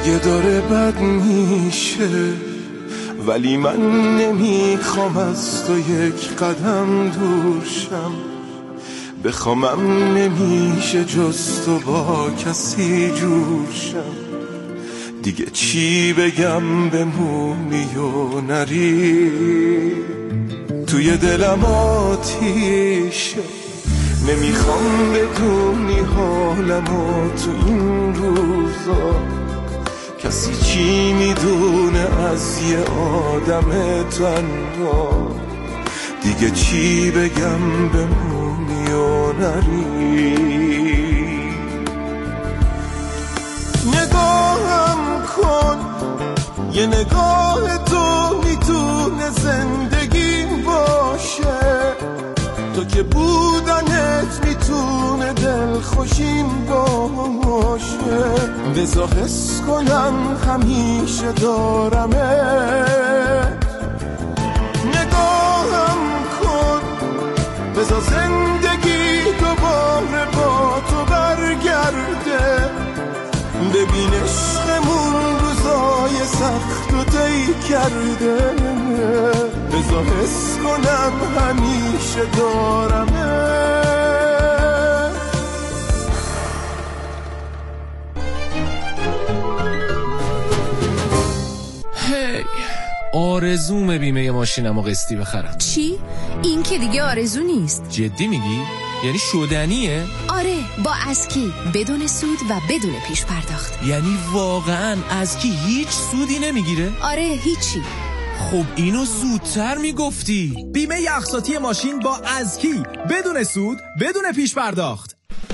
دیگه داره بد میشه، ولی من نمیخوام از تو یک قدم دور شم. بخوامم نمیشه جز تو با کسی جور شم. دیگه چی بگم بمونی و نری، توی دلم آتیشه. نمیخوام بدونی حالمو تو این روزا، کسی چی میدونه از یه آدم تنها. دیگه چی بگم بمونی و نری. نگاهم کن، یه نگاه تو میتونه زندگیم باشه. تو که بودنت میتونه دلخوشیم باشه. بذار حس کنم همیشه دارمه. نگاهم کن، بذار زندگی دوباره با تو برگرده. ببین عشقمون روزای سخت و طی کرده. بذار حس کنم همیشه دارمه. هی آرزوم بیمه ماشینمو قسطی بخرم. چی؟ این که دیگه آرزو نیست. جدی میگی؟ یعنی شدنیه؟ آره، با اسکی، بدون سود و بدون پیش پرداخت. یعنی واقعا اسکی هیچ سودی نمیگیره؟ آره، هیچی. خب اینو زودتر میگفتی. بیمه اقساطی ماشین با اسکی، بدون سود، بدون پیش پرداخت.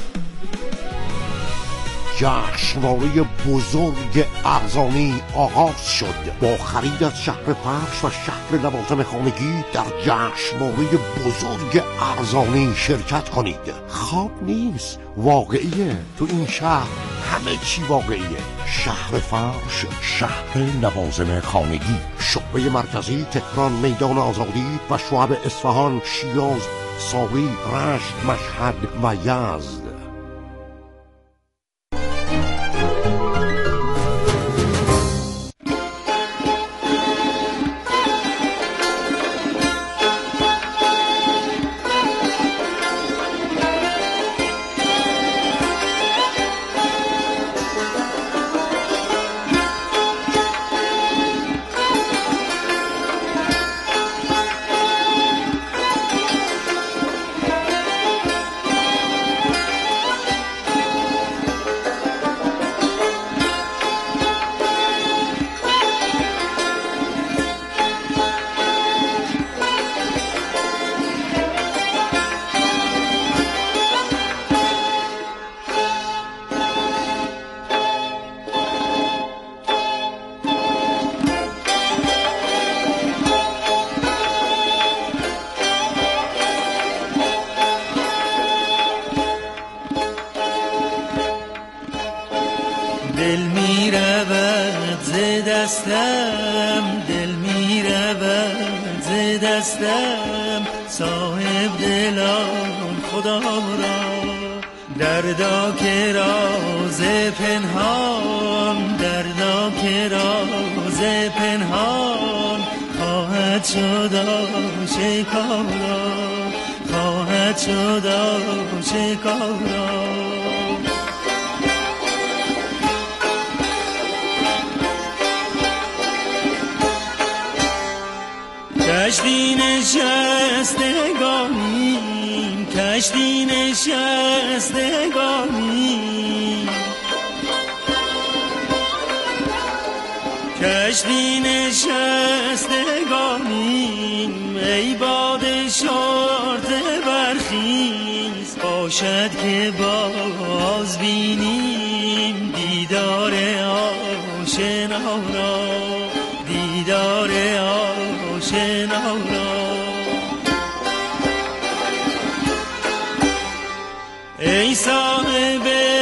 جشنواره بزرگ ارزانی آغاز شد. با خرید از شهر فرش و شهر لوازم خانگی در جشنواره بزرگ ارزانی شرکت کنید. خواب نیست، واقعیه. تو این شهر همه چی واقعیه. شهر فرش، شهر لوازم خانگی، شعبه مرکزی تهران، میدان آزادی و شعب اصفهان، شیراز، ساوی، رشت، مشهد و یزد. دل می رود ز دستم، دل می رود ز دستم، صاحب دلان خدا را. دردا که راز پنهان، دردا که راز پنهان، خواهد شد آشکارا، خواهد شد آشکارا. کشتی نشستگانیم، کشتی نشستگانیم، کشتی نشستگانیم. ای باد شرطه برخیز، باشد که باز بینیم دیدار آشنا را، دیدار آشنا را. ای صاحب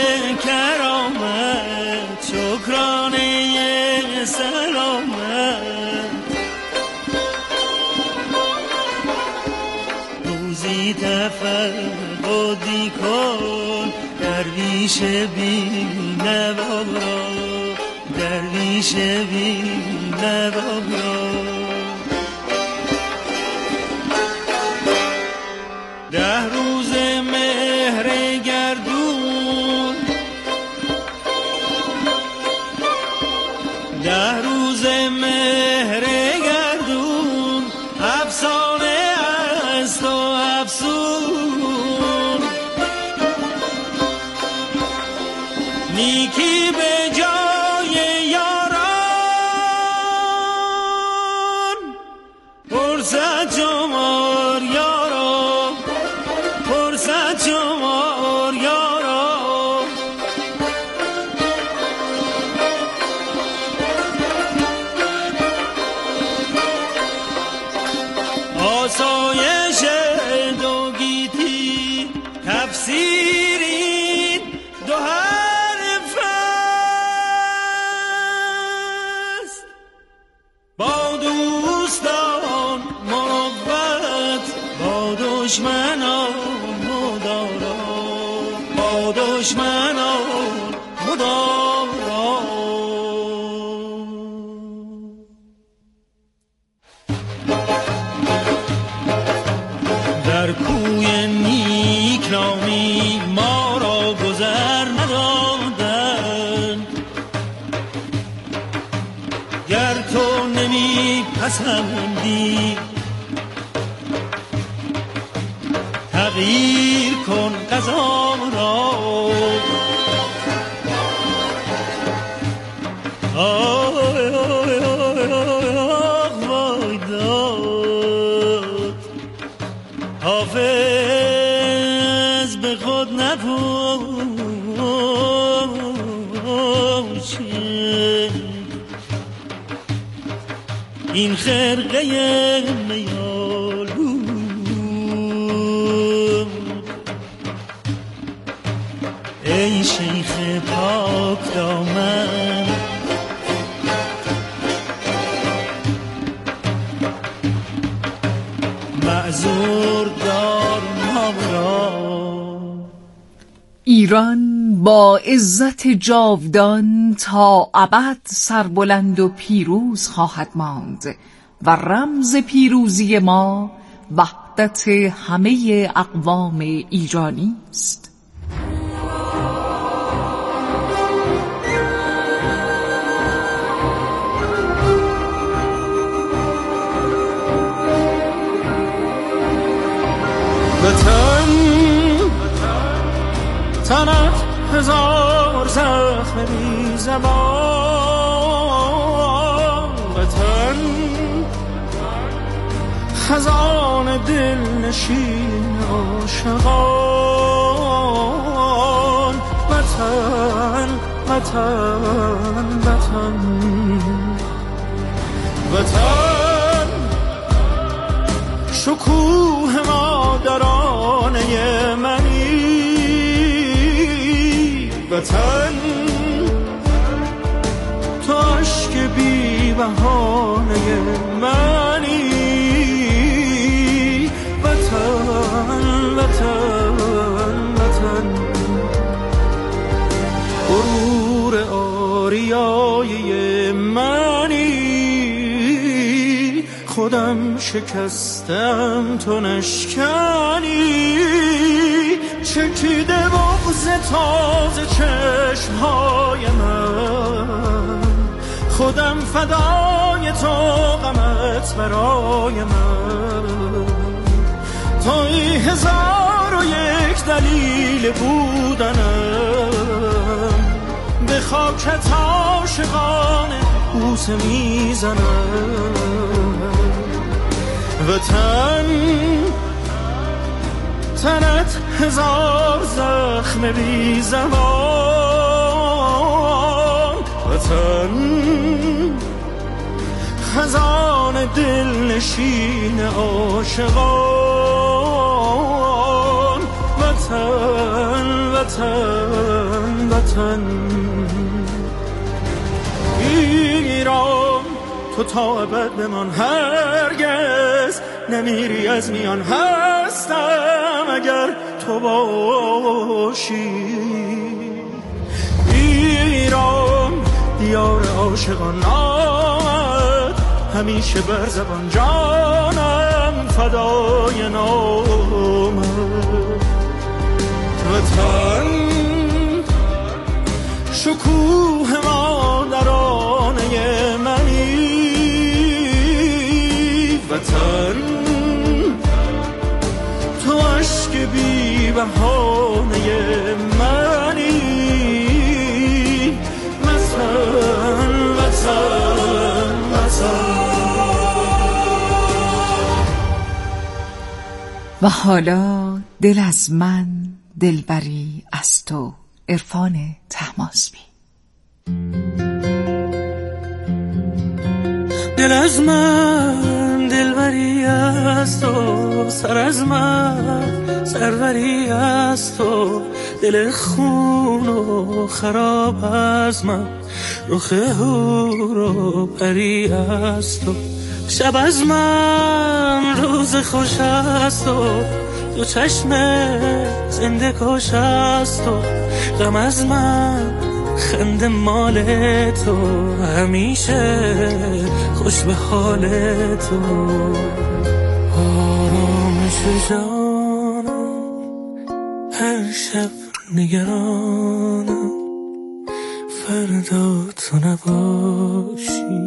کرامت، شکرانه سلامت، روزی تفقدی کن درویش بی نوا را، درویش بی نوایا. ده روز مهر گردون، ده روز مهر گردون، افسانه است و افسون، نیکی به جای یاران، فرصت شمار یاران، فرصت شمار یاران. آسایش دو گیتی تفسیری دو حرف است، با دوستان مروت، با دشمنان مدارا، با دشمنان مدارا. در کوی نیکنامی ما را گذر ندادند، گر تو نمی پسندی تغییر کن قضا را. آی آی آی وای داد، حافظ به خود نپوشه این خرقه میالو. ای شیخ پاک دامن، معذور دار ما را. ایران با عزت جاودان تا ابد سربلند و پیروز خواهد ماند و رمز پیروزی ما وحدت همه اقوام ایرانی است. وطن تنت هزار زخم بی زبان، وطن خزان دل نشین عاشقان. وطن وطن وطن وطن شکوه مادرانه منی، وطن تو عشق بی بهانه منی. وطن وطن وطن غرور آریای منی، خودم شکستم تو نشکنی. چکیده بغض تازه چشمهای من، خودم فدای تو غمت برای من. توی 1001 دلیل بودنم، به خاکت عاشقانه بوسه میزنم. وطن تنت هزار زخم بی زبان، وطن خزان دل نشین عاشقان. وطن وطن وطن ایران تو تا ابد بمان، هرگز نمیری از میان. هستم اگر تو باشی، ایران یار عاشقان آمد، همیشه بر زبان جانم فدای نامت. وطن شکوه مادرانه منی، وطن تو عشق بی بهانه منی. وطن وطن وطن. و حالا دل از من دلبری از تو. عرفان طهماسبی. دل از من دلبری از تو، سر از من سروری از تو، دل خون و خراب از من، رخ هور و پری از تو. شب از من روز خوش از تو، دو چشم زنده کش از تو. غم از من خنده مال تو، همیشه خوش به حال تو. آرامش جانم هر شب نگرانم، فردا تو نباشی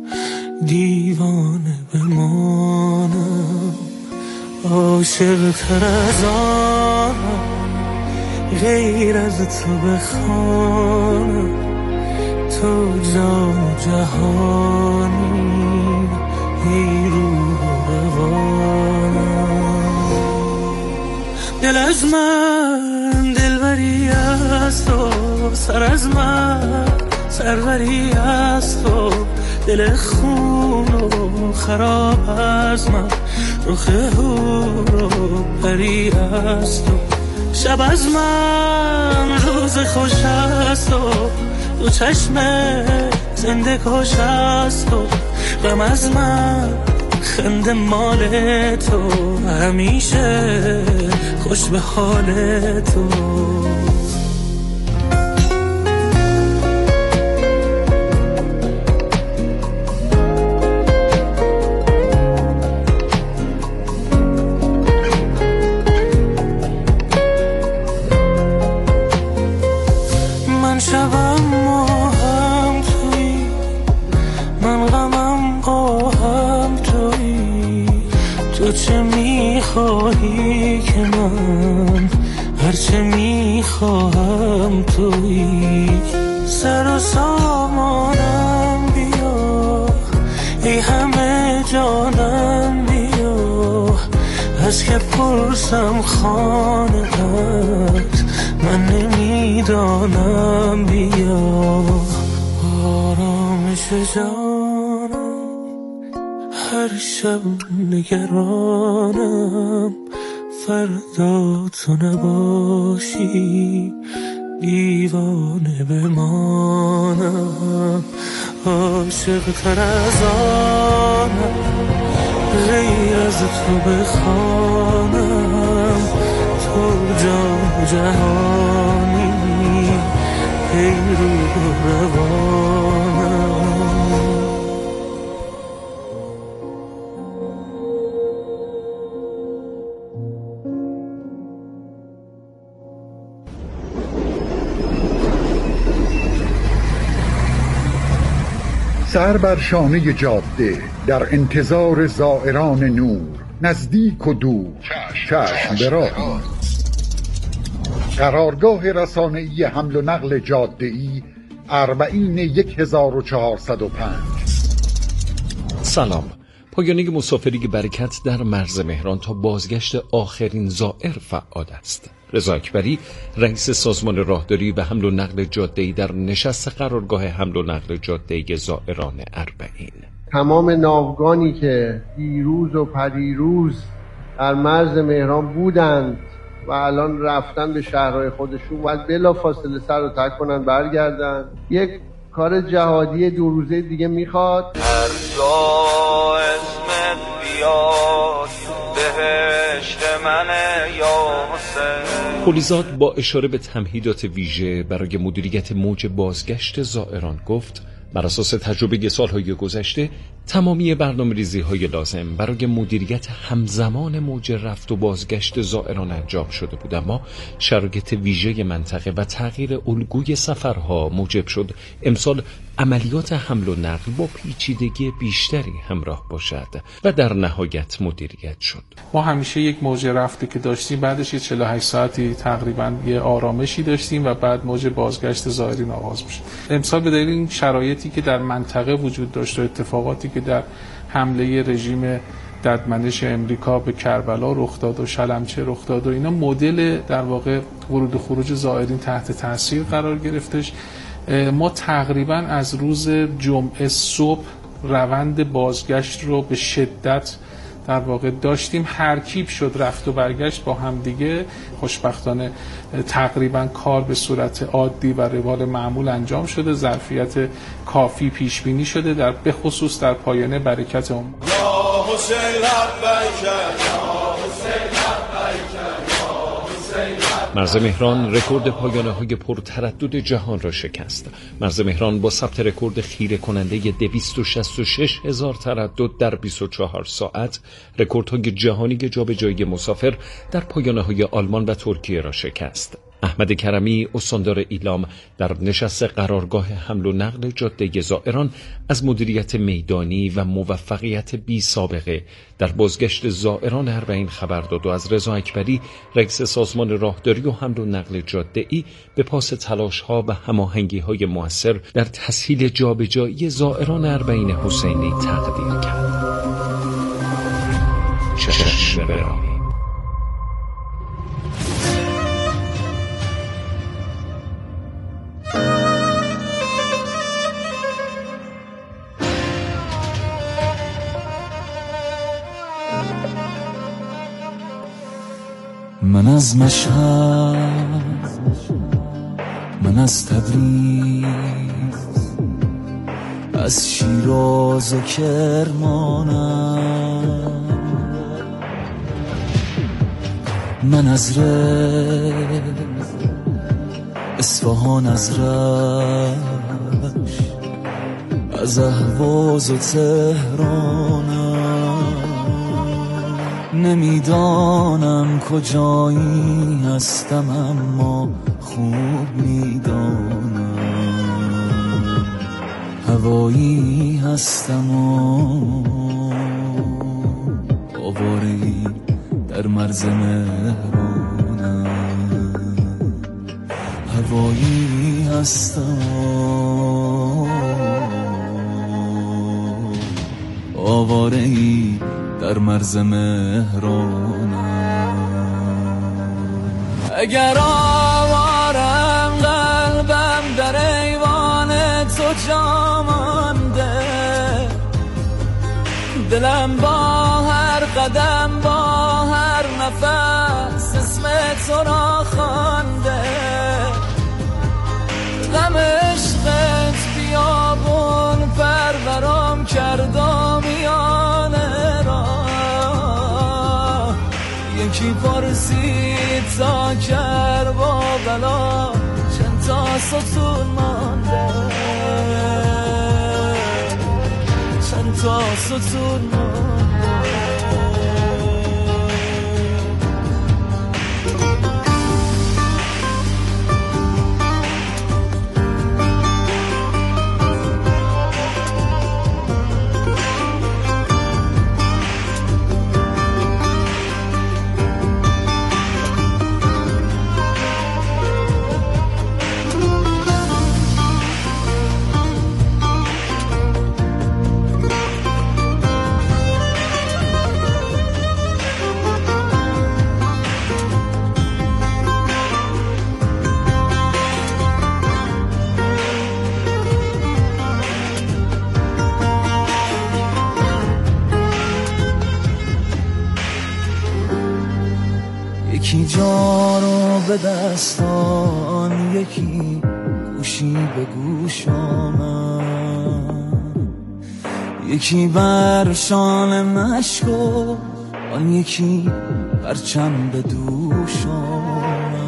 دیوانه بمانم. عاشق تر از آنم غیر از تو بخوانم، تو جان جهانی ای روح روانم. دل از من دلبری از تو، سر از من سروری از تو، دل خون و خراب از من، رخ هور و پری از تو. شب از من روز خوش از تو، دو چشم زنده کش از تو. غم از من خنده مال تو، همیشه خوش به حال تو. شبم ما هم توی، من غمم با هم توی. تو چه میخواهی که من هرچه میخواهم توی. سر و سامانم بیا، ای همه جانم بیا. از که پرسم خانه هست من نمیدانم بیا. آرامش جانم هر شب نگرانم، فردا تو نباشی دیوانه بمانم. عاشق تر از آنم غیر از تو بخوانم، تو جان جهانی ای روح روانم. سر بر شانه جاده در انتظار زائران نور، نزدیک و دور چشم به راه. قرارگاه رسانه‌ای حمل و نقل جاده‌ای 401405. سلام. پایانه مسافری برکت در مرز مهران تا بازگشت آخرین زائر فعال است. رضا اکبری رئیس سازمان راهداری و حمل و نقل جاده‌ای در نشست قرارگاه حمل و نقل جاده‌ای زائران اربعین. تمام ناوگانی که دیروز و پریروز در مرز مهران بودند و الان رفتن به شهرهای خودشون باید بلافاصله سر و ترک کنن برگردن. یک کار جهادی 2 روزه دیگه میخواد. هر جا اسمت بیاد بهش بهشت منه یا حسین. قلیزاد با اشاره به تمهیدات ویژه برای مدیریت موج بازگشت زائران گفت بر اساس تجربه سالهای گذشته تمامی برنامه‌ریزی‌های لازم برای مدیریت همزمان موج رفت و بازگشت زائران انجام شده بود، اما شرایط ویژه منطقه و تغییر الگوی سفرها موجب شد امسال عملیات حمل و نقل با پیچیدگی بیشتری همراه باشد و در نهایت مدیریت شد. ما همیشه یک موج رفتی که داشتیم بعدش 48 ساعتی تقریبا یه آرامشی داشتیم و بعد موج بازگشت زائرین آغاز میشه. امسال به دلیل این شرایطی که در منطقه وجود داشت و اتفاقاتی که در حمله رژیم ددمنش امریکا به کربلا رخ داد و شلمچه رخ داد و اینا، مدل در واقع ورود و خروج زائرین تحت تاثیر قرار گرفتش. ما تقریبا از روز جمعه صبح روند بازگشت رو به شدت در واقع داشتیم. هرکیب شد، رفت و برگشت با هم دیگه. خوشبختانه تقریبا کار به صورت عادی و روال معمول انجام شده، ظرفیت کافی پیش بینی شده در به خصوص در پایانه برکت اون. یا حسین لبیک یا حسین لبیک. مرز مهران رکورد پایانه‌های پرتردد جهان را شکست. مرز مهران با ثبت رکورد خیره کننده 266,000 تردد در 24 ساعت رکوردهای جهانی جابجایی مسافر در پایانه‌های آلمان و ترکیه را شکست. احمد کرمی استاندار ایلام در نشست قرارگاه حمل و نقل جاده زائران از مدیریت میدانی و موفقیت بی سابقه در بازگشت زائران اربعین خبر داد و از رضا اکبری رئیس سازمان راهداری و حمل و نقل جاده‌ای به پاس تلاش‌ها و هماهنگی‌های مؤثر در تسهیل جابجایی زائران اربعین حسینی تقدیر کرد. چشم برای من از مشهد، من از تبریز، از شیراز و کرمانم، من از رشت، اصفهان، از رشت، از اهواز و تهرانم. نمیدانم کجایی هستم اما خوب میدانم هوایی هستم و آواره‌ای در مرز مهرانم. هوایی هستم و آواره‌ای در مرز مهرانم. اگر آوارم قلبم در ایوان تو جا مانده، دلم با هر قدم با هر نفس اسم تو را خوانده. غم عشقت بیابون پرورم کرد و میانه را. یکی پرسید تا کربلا چند تا ستون مانده، چند تا ستون مانده. یکی جا رو به دستان، یکی گوشی به گوش آمد، یکی بر شانه مشکو آن یکی پرچم به دوشم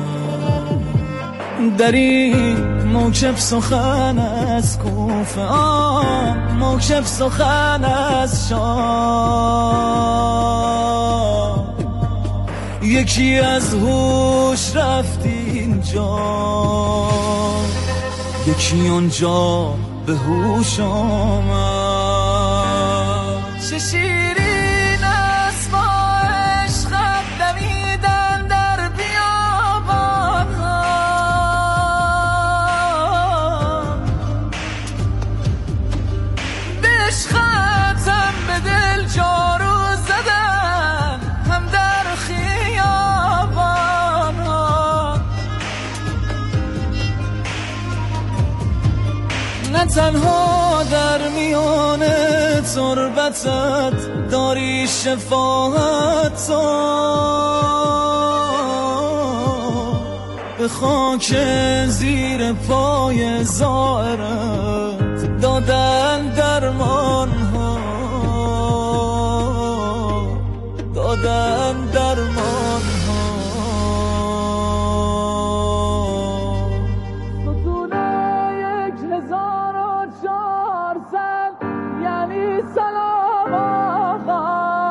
در این موکب سخن از کوفه موکب سخن از شام یکی از هوش رفت اینجا یکی اونجا به هوش آمد چه شیرین است با عشقت دمیدن در بیابانها به عشقتم به دل جارو زدن هم در خیابانها نه تنها در میان تربتت داری شفاعت به خاک زیر پای زائرت دادن درمان ها دادن درمان ها ستونه 1400 یعنی سلام آقا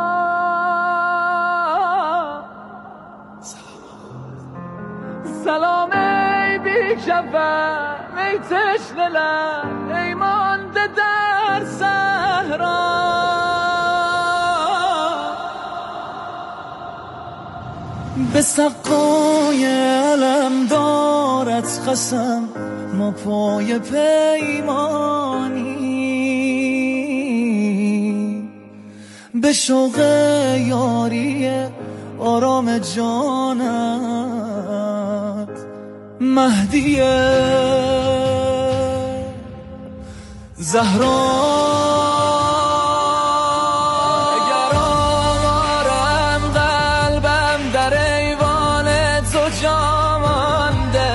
سلام ای بیکفن ای تشنه لب ای مانده در صحرا به سقای علمدارت قسم ما پای پیمانی به شوق یاری آرام جانت مهدی زهرا اگر آرم قلبم در ایوان تو جا مانده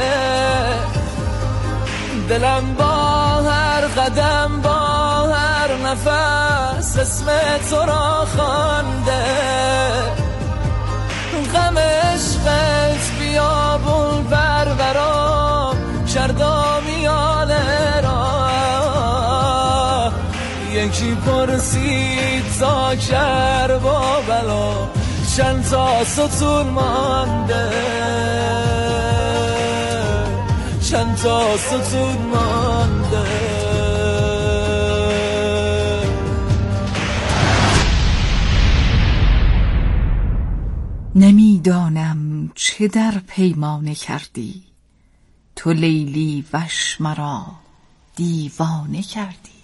دلم با هر قدم با هر نفس اسم تو را خوانده غم عشقت بیابون پرورا کردا میانه را یکی پرسید تا کربا بلا چند تا ستون مانده چند تا ستون مانده نمیدانم چه در پیمانه کردی تو لیلی وش مرا دیوانه کردی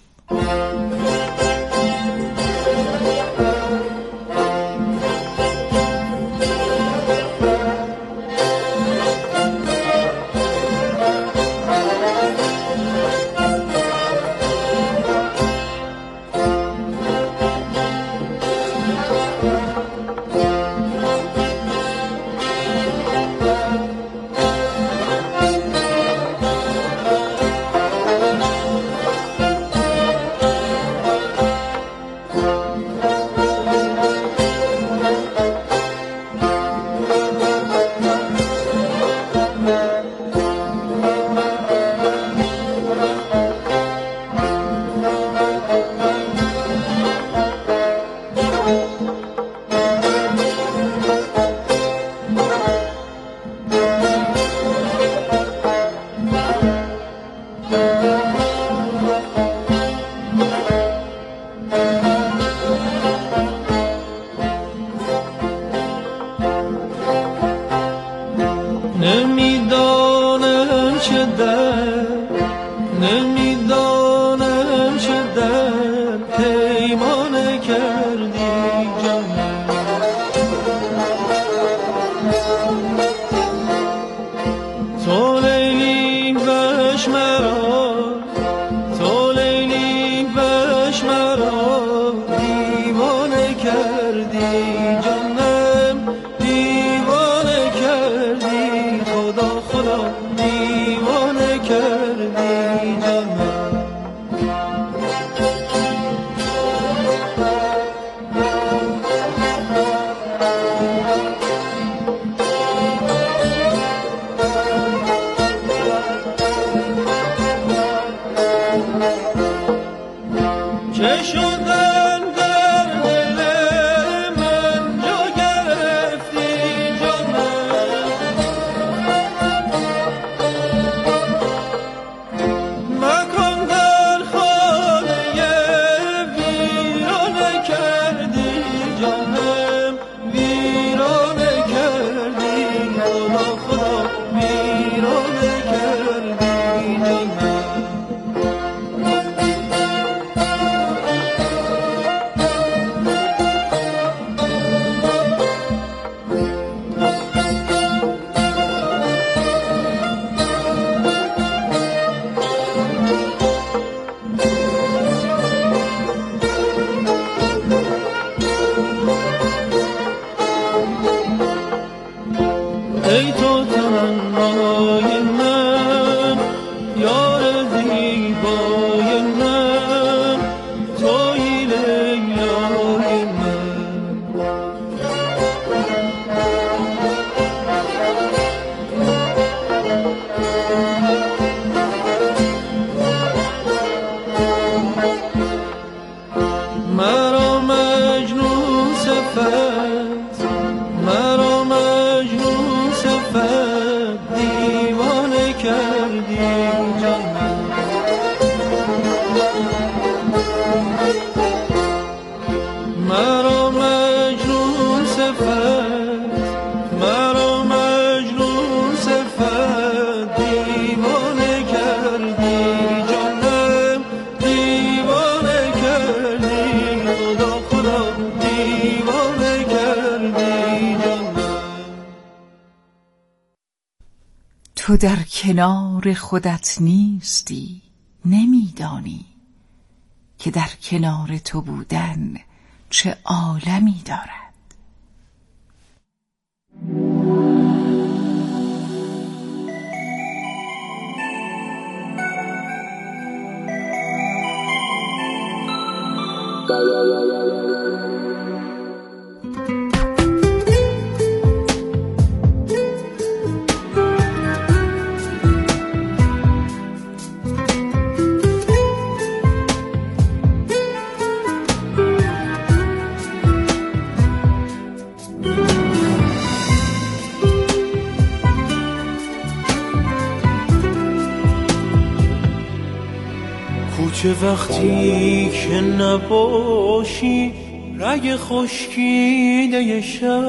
نمیدانم چه نمیدانم چه در پیمانه کردی جانم تو لیلی وش مرا تو لیلی وش مرا دیوانه کردی جانم دیوانه کردی خدا دیوانه ای تو تمنای من، یار زیبای من، تویی لیلای من. مرا مجنون صفت، مرا مجنون صفت، دیوانه کردی جان. مرا مجنون صفت، مرا مجنون صفت، دیوانه کردی جانم، دیوانه کردی خدا خدا، دیوانه کردی جانم. تو در کنار خودت نیستی، نمیدانی که در کنار تو بودن چه عالمی دارد. کوچه وقتی که نباشی رگ خشکیده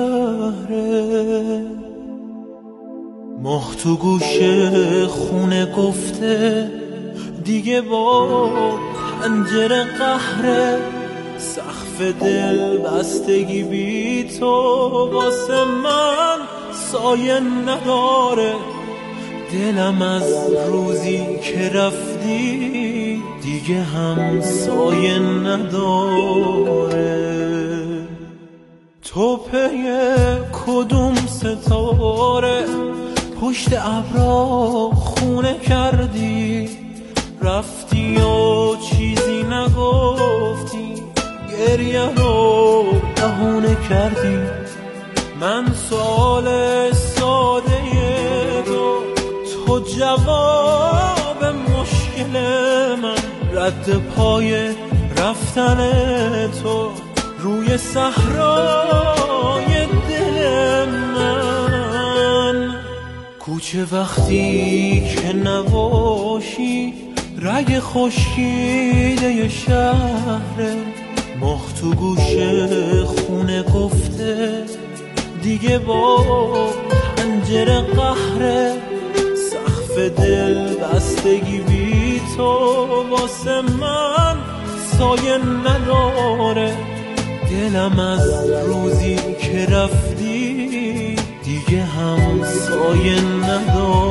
شهره، ماه تو گوش خونه گفته دیگه با پنجره قهره، سقف دل بستگی بی تو واسه من سایه نداره، دلم از روزی که رفتی دیگه هم سایه نداره. تو پی کدوم ستاره پشت ابرا خونه کردی، رفتی و چیزی نگفتی، گریه رو بهونه کردی. من سوال ساده تو جواب مشکل من، رد پای رفتن تو روی صحرای دل من. کوچه وقتی که نباشی رگ خشکیده شهره، ماه تو گوش خونه گفته دیگه با پنجره قهره، سقف دل بستگی بی تو واسه من سایه نداره، دلم از روزی که رفتی دیگه هم سایه نداره.